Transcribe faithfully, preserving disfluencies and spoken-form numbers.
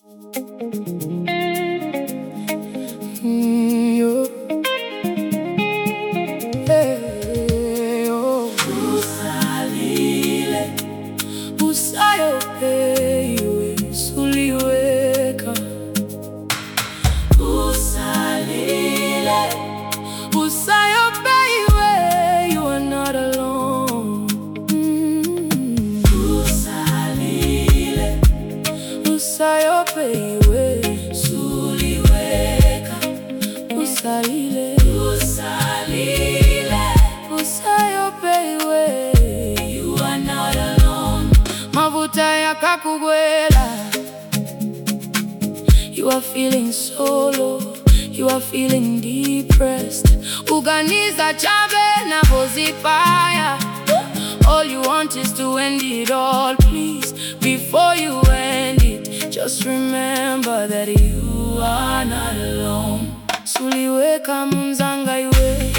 Mm, yo. Hey, oh. Usalile, Usayopewe suliweka. usalile, Usayopewe, you are not alone. Mm. usalile, Usayopewe suliweka, usalile. usalile, Usayopewe, you are not alone. mavuta yakakugwela. You are feeling solo, you are feeling depressed. Uganiza chabe na vozipaya. All you want is to end it all. Please, before you end it, just remember that you are not alone. Suliweka munzanga iwe